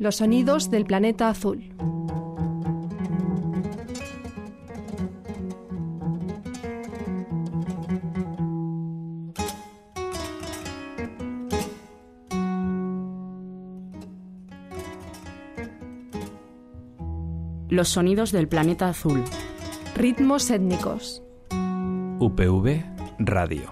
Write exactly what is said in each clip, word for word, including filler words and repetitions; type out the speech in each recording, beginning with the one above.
Los sonidos del planeta azul. Los sonidos del planeta azul. Ritmos étnicos. U P V Radio.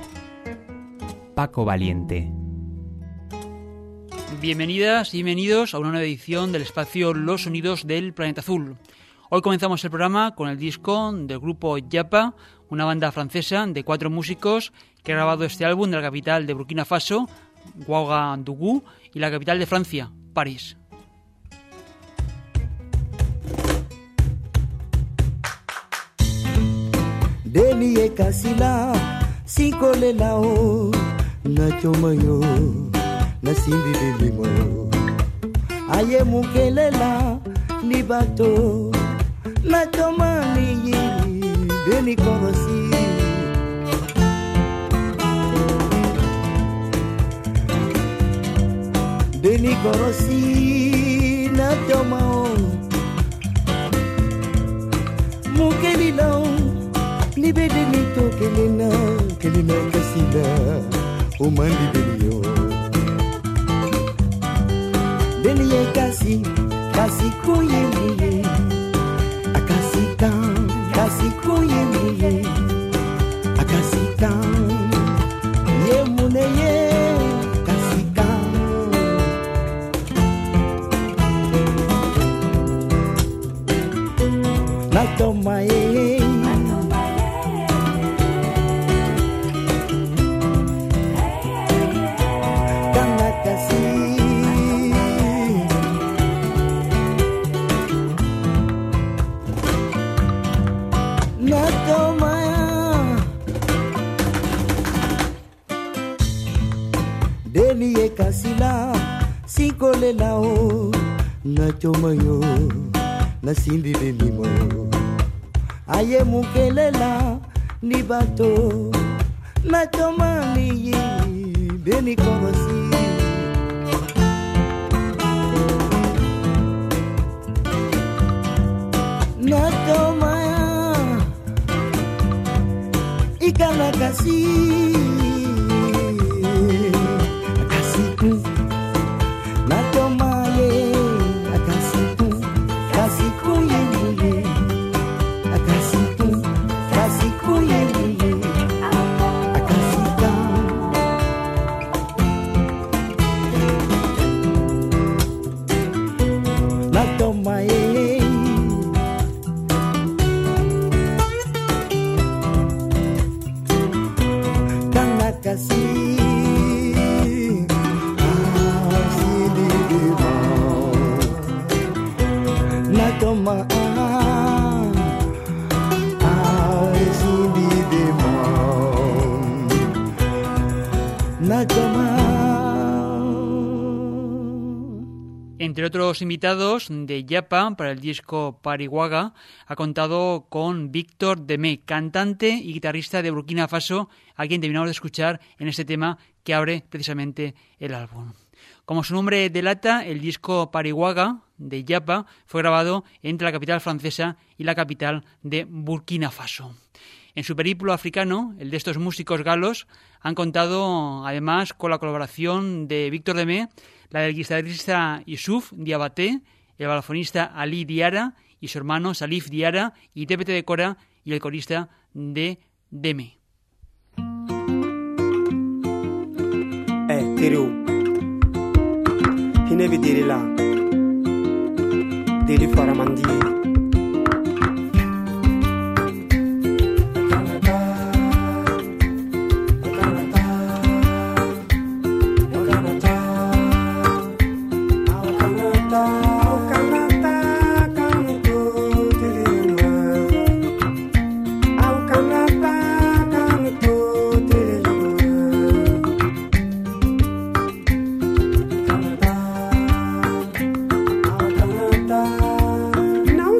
Paco Valiente. Bienvenidas y bienvenidos a una nueva edición del espacio Los Sonidos del Planeta Azul. Hoy comenzamos el programa con el disco del grupo Yapa, una banda francesa de cuatro músicos que ha grabado este álbum de la capital de Burkina Faso, Ouagadougou, y la capital de Francia, París. Deliye kasila sikole lao na chomayo na sindi delimo aye mukelela libato na chomani deni korosi deni korosi na chomao mukelila libede nito kelena kelena kasila umandi delio deliye kasi kasi kuye muye akasita kasi kuye muye akasita ye muneye kasita na tomaye Deliye kasila sikole lao na chomayo na sindi delimo aye mukelela libato na chomani beni korosi na chomaya ikana kasi Entre otros invitados de Yapa para el disco Pariwaga ha contado con Víctor Demé, cantante y guitarrista de Burkina Faso, a quien terminamos de escuchar en este tema que abre precisamente el álbum. Como su nombre delata, el disco Pariwaga de Yapa fue grabado entre la capital francesa y la capital de Burkina Faso. En su periplo africano, el de estos músicos galos han contado además con la colaboración de Víctor Demé, la del guitarrista Youssouf Diabaté, el balafonista Ali Diara y su hermano Salif Diara, intérprete de Kora y el corista de Demé. Eh, Tero, Hinevi Dirila, Diri Faramandi. Now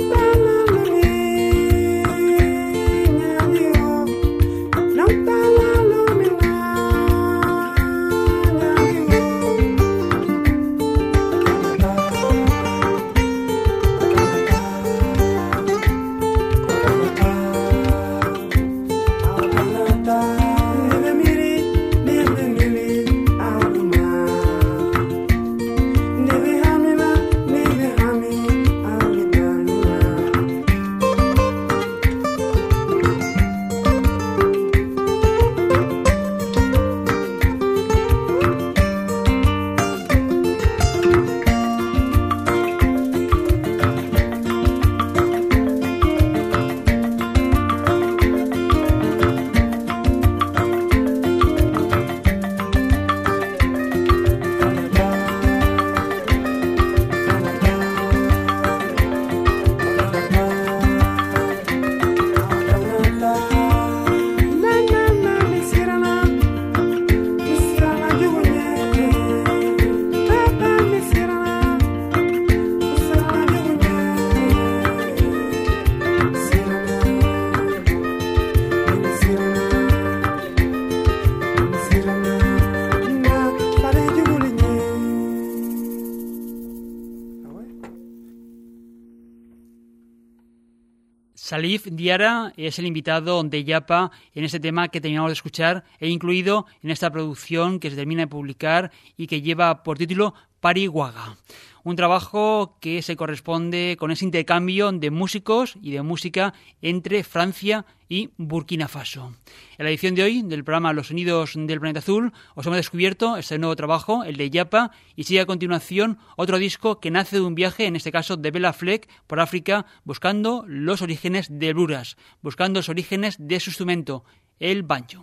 Salif Diarra es el invitado de Yapa en este tema que terminamos de escuchar e incluido en esta producción que se termina de publicar y que lleva por título Parihuaga. Un trabajo que se corresponde con ese intercambio de músicos y de música entre Francia y Burkina Faso. En la edición de hoy del programa Los Sonidos del Planeta Azul os hemos descubierto este nuevo trabajo, el de Yapa, y sigue a continuación otro disco que nace de un viaje, en este caso de Bela Fleck, por África, buscando los orígenes del bluegrass, buscando los orígenes de su instrumento, el banjo.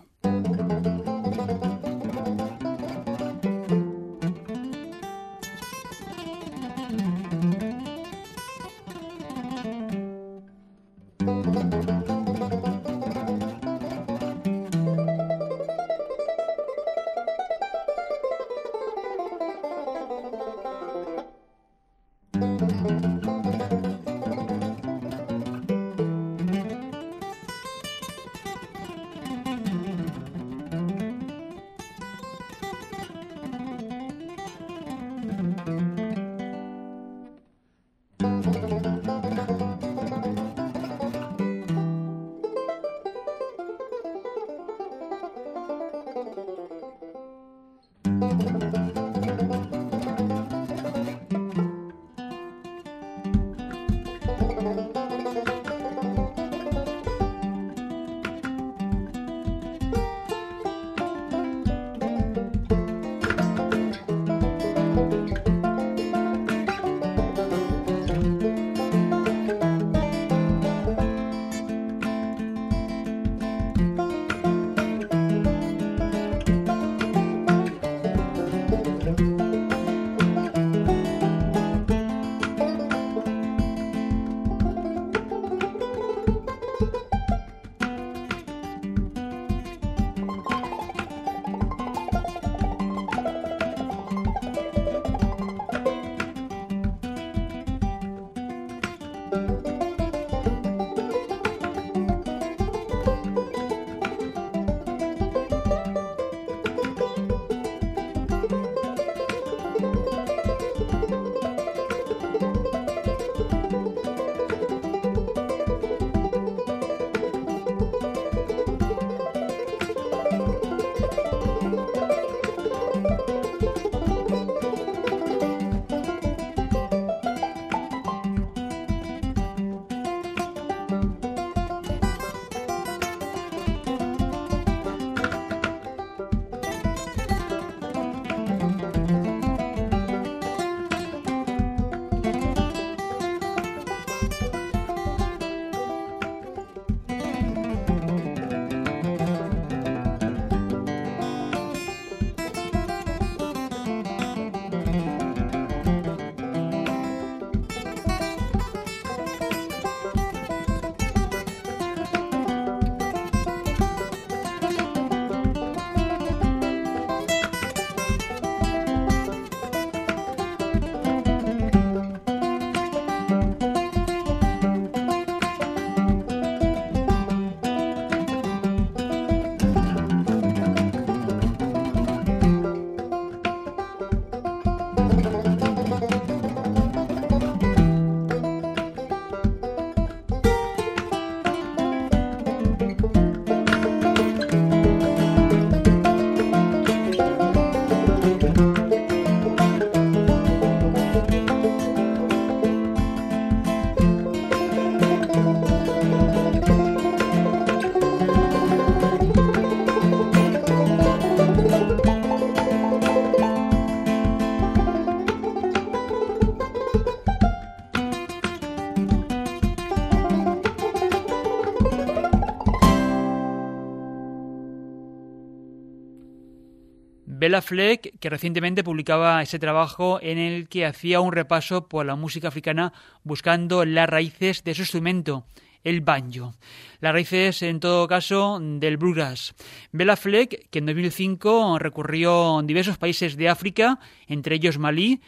Bela Fleck, que recientemente publicaba ese trabajo en el que hacía un repaso por la música africana buscando las raíces de su instrumento, el banjo. Las raíces, en todo caso, del bluegrass. Bela Fleck, que en dos mil cinco recurrió a diversos países de África, entre ellos Malí,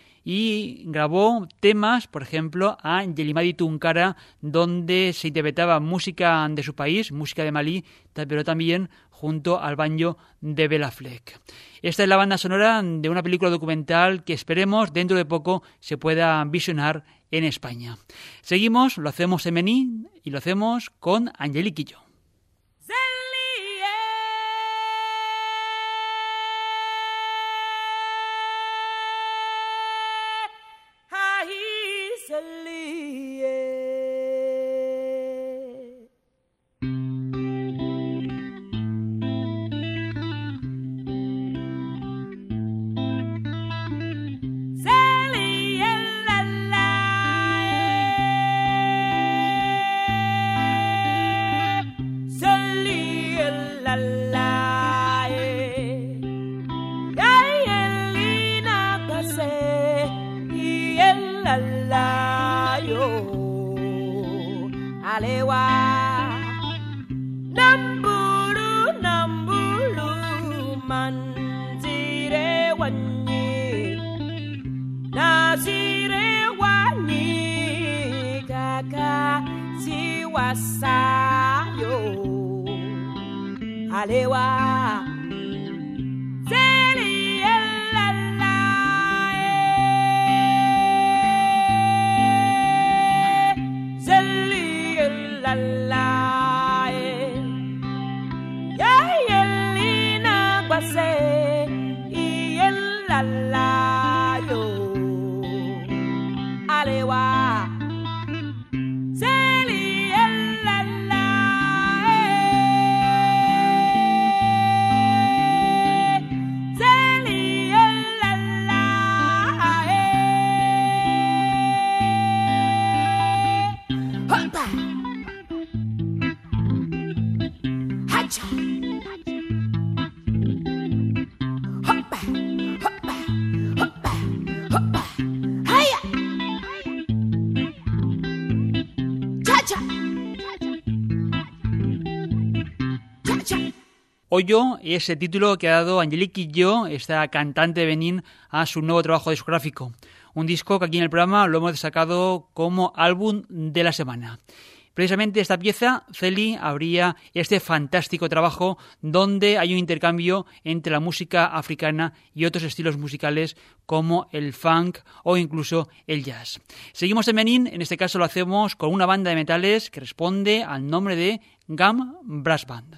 y grabó temas, por ejemplo, a Yelimadi Tunkara, donde se interpretaba música de su país, música de Malí, pero también junto al banjo de Bela Fleck. Esta es la banda sonora de una película documental que esperemos dentro de poco se pueda visionar en España. Seguimos, lo hacemos en Benín y lo hacemos con Angelique Kidjo. Alewa Zeli la Zeli la la Ya yelina base la la yo Alewa Oyo es el título que ha dado Angelique Kidjo, esta cantante de Benín, a su nuevo trabajo discográfico. Un disco que aquí en el programa lo hemos destacado como álbum de la semana. Precisamente esta pieza, Zeli, abría este fantástico trabajo donde hay un intercambio entre la música africana y otros estilos musicales como el funk o incluso el jazz. Seguimos en Benín, en este caso lo hacemos con una banda de metales que responde al nombre de Gam Brass Band.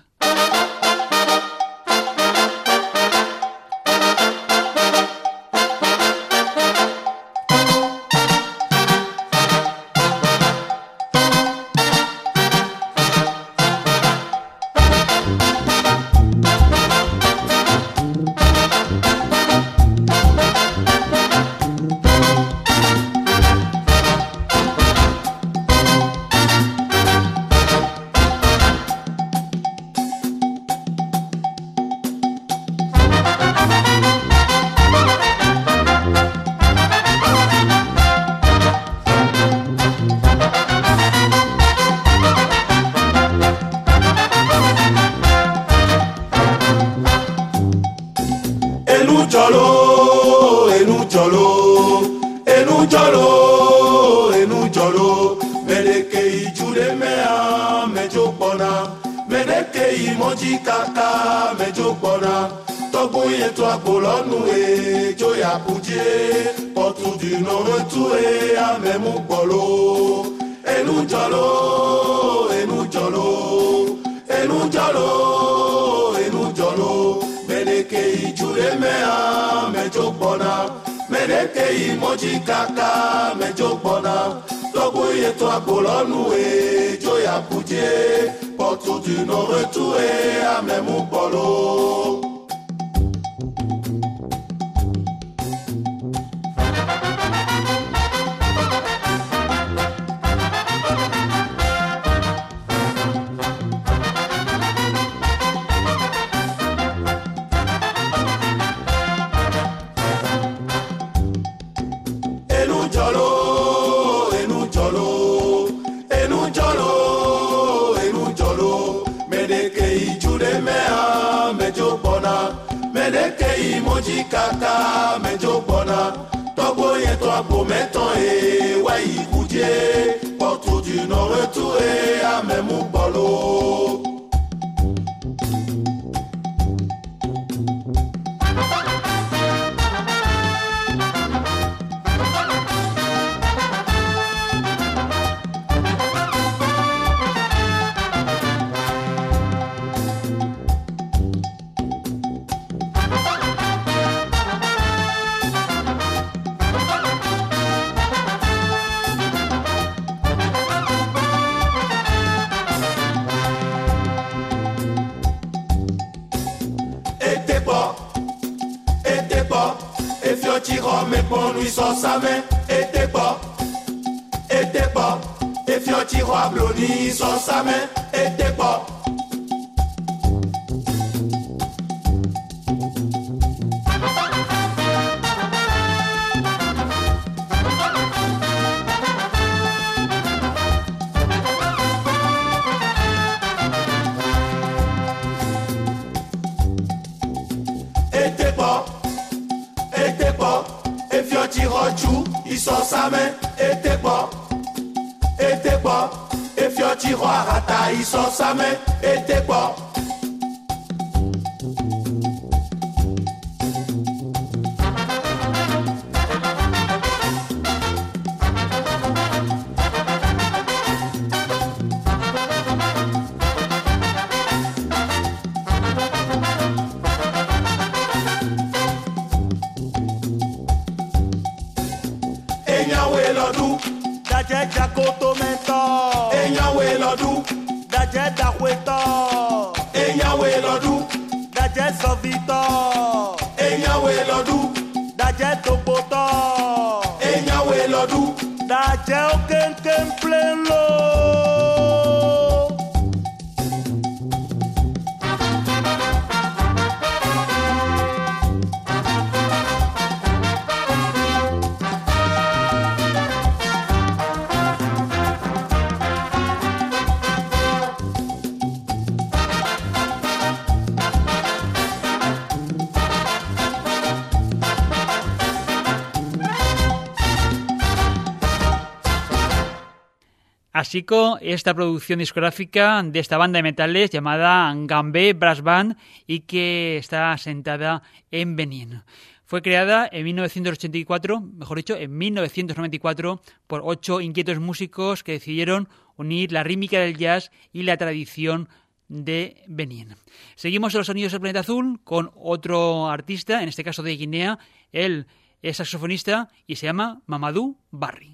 tiro me pon lui sans sa main et t'es pas et t'es pas et fio tiro a bloni sans sa main et t'es pas il sort sa main et t'es pas et t'es pas et fio tiro a rata il sort sa main et t'es pas Daje jakoto mento Enyawe lodu Daje dakweto Enyawe lodu Daje sovito Enyawe lodu Daje topoto Enyawe lodu Daje okenken pleno Así que esta producción discográfica de esta banda de metales llamada Gambé Brass Band y que está asentada en Benín. Fue creada en mil novecientos ochenta y cuatro, mejor dicho, en mil novecientos noventa y cuatro, por ocho inquietos músicos que decidieron unir la rítmica del jazz y la tradición de Benín. Seguimos en los sonidos del planeta azul con otro artista, en este caso de Guinea. Él es saxofonista y se llama Mamadou Barry.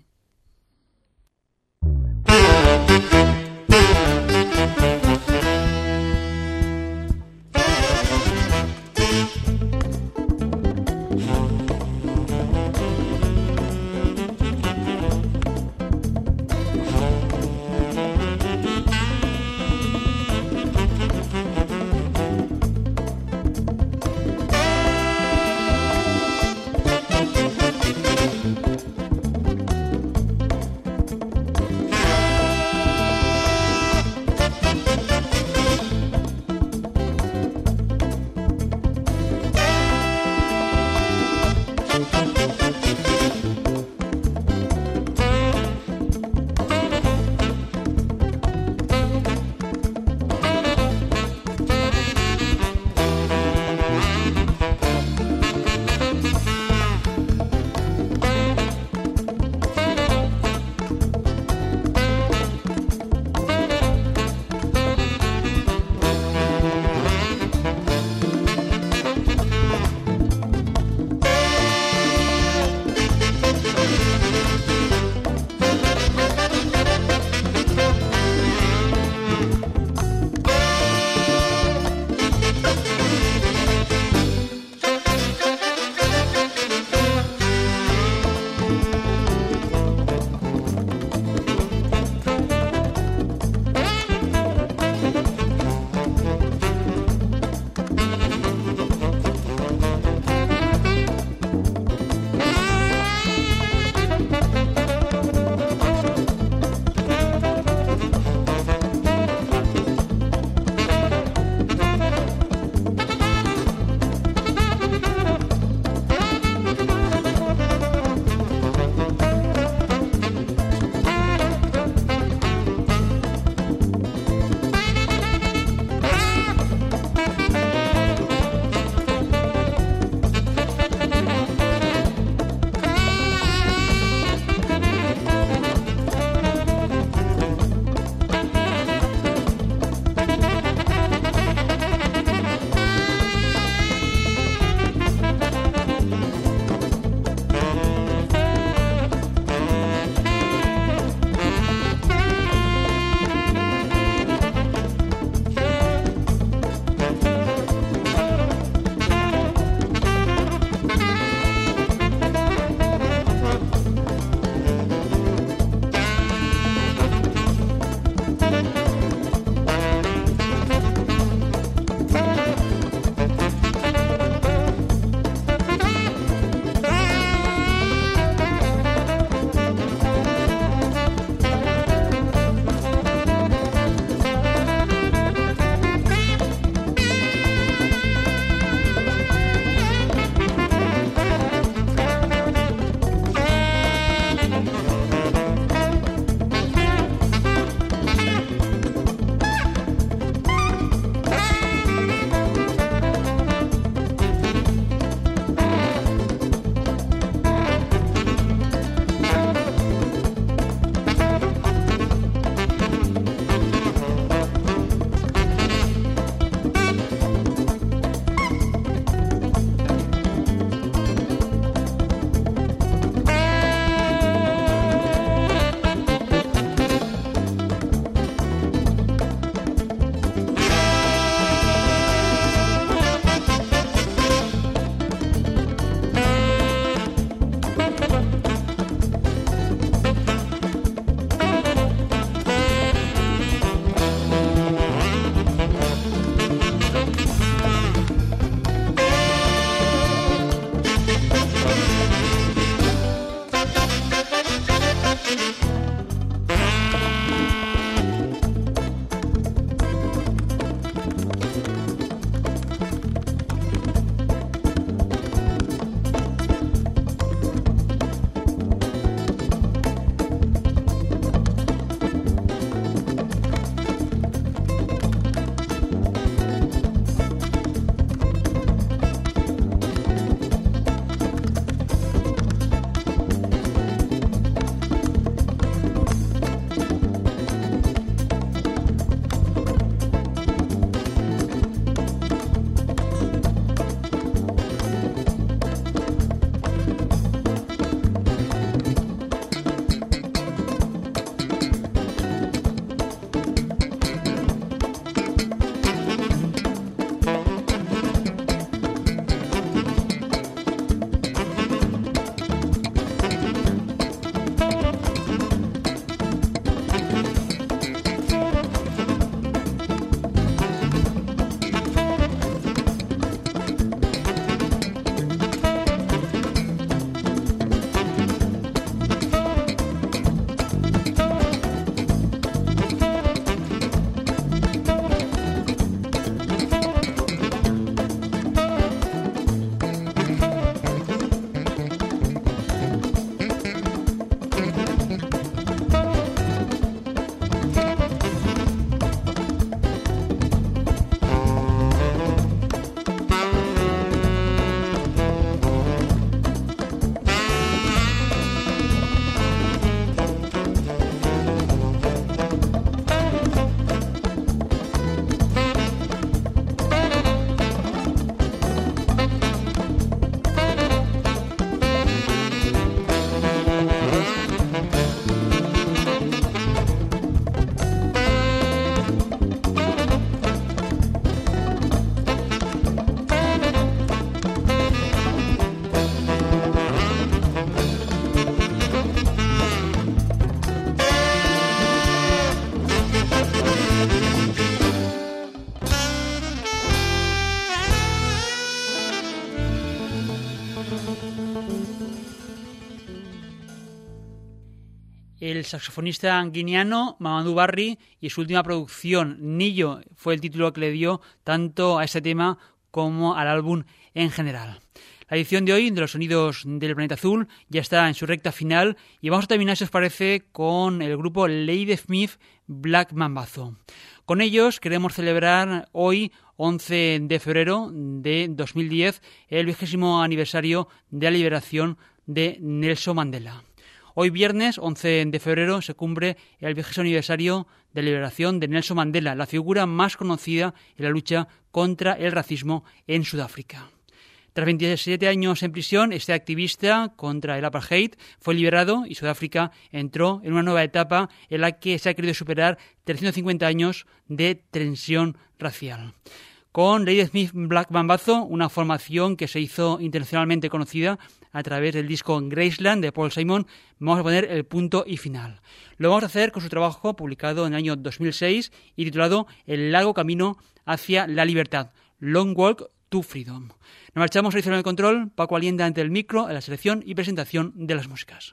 el saxofonista guineano Mamadou Barry, y su última producción, Nillo, fue el título que le dio tanto a este tema como al álbum en general. La edición de hoy de los sonidos del Planeta Azul ya está en su recta final y vamos a terminar, si os parece, con el grupo Ladysmith Black Mambazo. Con ellos queremos celebrar hoy, once de febrero de dos mil diez, el vigésimo aniversario de la liberación de Nelson Mandela. Hoy viernes, once de febrero, se cumple el vigésimo aniversario de la liberación de Nelson Mandela, la figura más conocida en la lucha contra el racismo en Sudáfrica. Tras veintisiete años en prisión, este activista contra el apartheid fue liberado y Sudáfrica entró en una nueva etapa en la que se ha querido superar trescientos cincuenta años de tensión racial. Con Ladysmith Black Mambazo, una formación que se hizo internacionalmente conocida a través del disco Graceland de Paul Simon, vamos a poner el punto y final. Lo vamos a hacer con su trabajo publicado en el año dos mil seis y titulado El largo camino hacia la libertad, Long Walk to Freedom. Nos marchamos a el control, Paco Alienda ante el micro, en la selección y presentación de las músicas.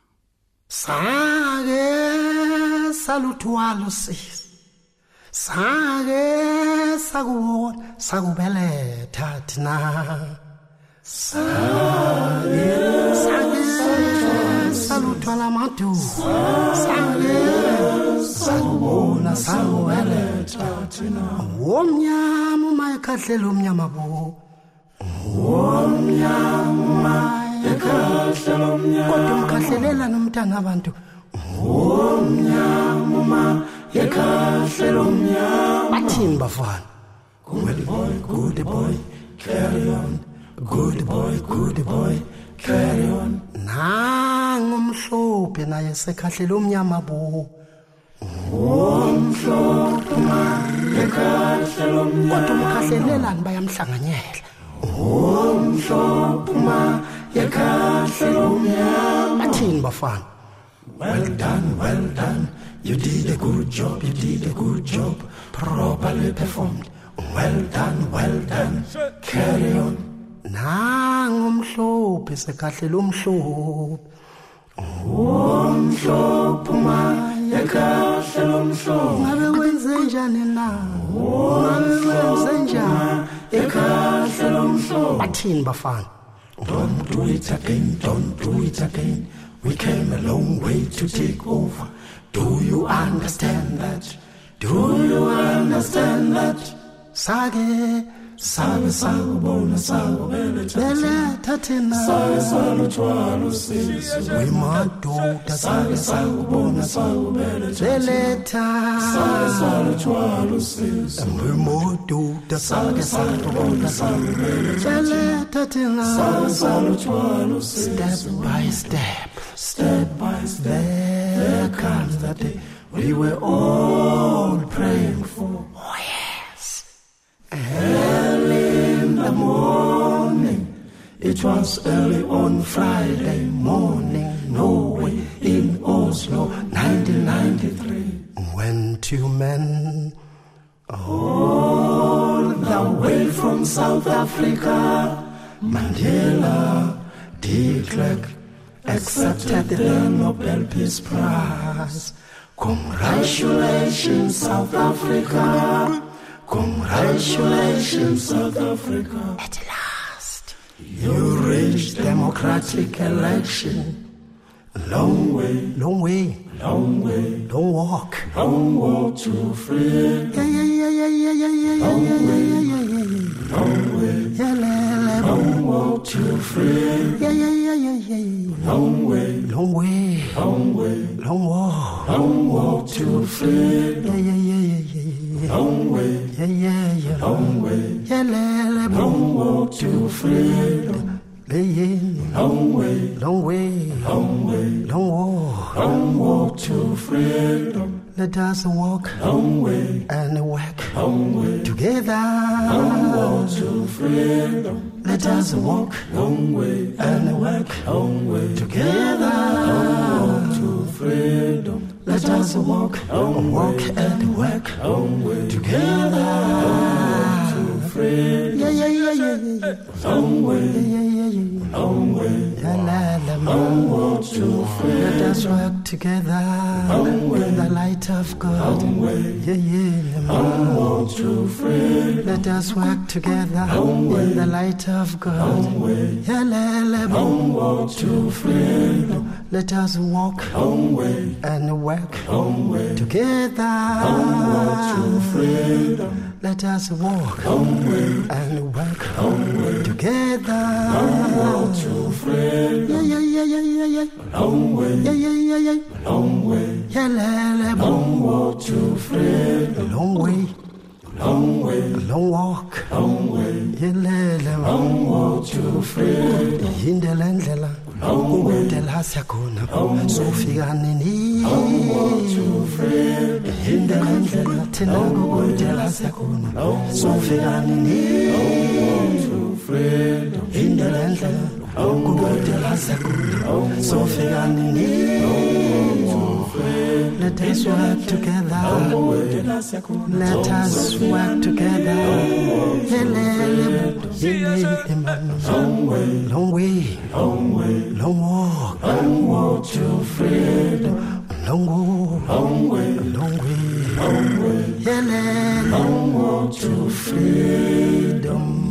Sage salutualo sis. Sage saguot sagubele tatina. Sage sage salutwala matu. Sage sagubona sagubele tatina. Womnyamu mayekhahlelo umnyama bo. Womnyama yekhahlelo umnyama. Kodwa umkhahlelela nomntana abantu. Womnyama yekhahlelo umnyama. Bathini bafana? Good boy, good boy, carry on. Good boy, good boy, carry on. Nangu umhlophe naye sekhahlelo umnyama bo. Womhlophe yekhahlelo umnyama. Kodwa umkhahlelelani bayamhlanganyela. Womhlophe yekhahlelo umnyama. Bathini bafana? Well done, well done. You did a good job, you did a good job. Properly performed. Well done, well done. Carry on. Nangu umhlophe sekhahlelo umhlophe. Womhlophe yekhahlelo umhlophe. Ngabe wenze njani na? Ngabe wenze njani? Yekhahlelo umhlophe. Bathini bafana? Don't do it again, don't do it again. We came a long way to take over. Do you understand that? Do you understand that? Sage, sage, sagubona, sagubele tatina. Sage, salutwalo sis. We madoda, sage, sagubona, sagubele tatina. Sage, salutwalo sis. And we madoda, sage, sagubona, sagubele tatina. Sage, salutwalo sis. Step by step, step by step, there comes that day we were all praying for. Oh yes. Early in the morning, it was early on Friday morning, Norway, in Oslo, nineteen ninety-three. When two men, all the way from South Africa, Mandela, de Klerk, accepted the Nobel Peace Prize. Congratulations, South Africa. Congratulations, South Africa. At last, you reached democratic election. Long way, long way, long way, long walk, long walk to freedom. Yeah, yeah, yeah, yeah, yeah, yeah, yeah, yeah, yeah, yeah, yeah, yeah, long way, yeah, long walk to freedom. Yeah, yeah, yeah, yeah, yeah, yeah. Long way, long way, long way, long walk, long walk to freedom. Yeah, yeah, yeah, yeah, yeah, yeah. Long way, yeah, yeah, yeah, long way, yeah, long walk to freedom. Long way, long way, long way, long walk, long walk to freedom. Let us walk long way and work long way together. Long walk to freedom. Let us walk long way and work long way together. Long walk to freedom. Let us walk long walk and work long way together. Long walk to freedom. Yeah, yeah, yeah, yeah. long way, yeah, yeah, yeah, long way, la la la, long walk to freedom. Let us work together in the light of God. Long way, yeah, yeah, long walk to freedom. Let us work together in the light of God. Long way, yeah, la la, long walk to freedom. Let us walk long way and work long way together. Long walk to freedom. Let us walk long way and work long way together. Long walk to freedom. Yeah, yeah, yeah, yeah, yeah, yeah. Long way. Yeah, yeah, yeah, yeah. Long way. Yeah, la, la, long walk to freedom. Long way. Long way, long walk, long way, yelele, long walk to freedom. Hindela ndlela, ukudela siyakhona, sofika nini. Long walk to freedom. Hindela ndlela, thina ukudela siyakhona, sofika nini. Long walk to freedom. Hindela ndlela, ukudela siyakhona, sofika nini. Let us work together. Let us work together. Long way, long way, long way, long walk, long walk to freedom. Long walk, long way, long way, long way, long walk to freedom.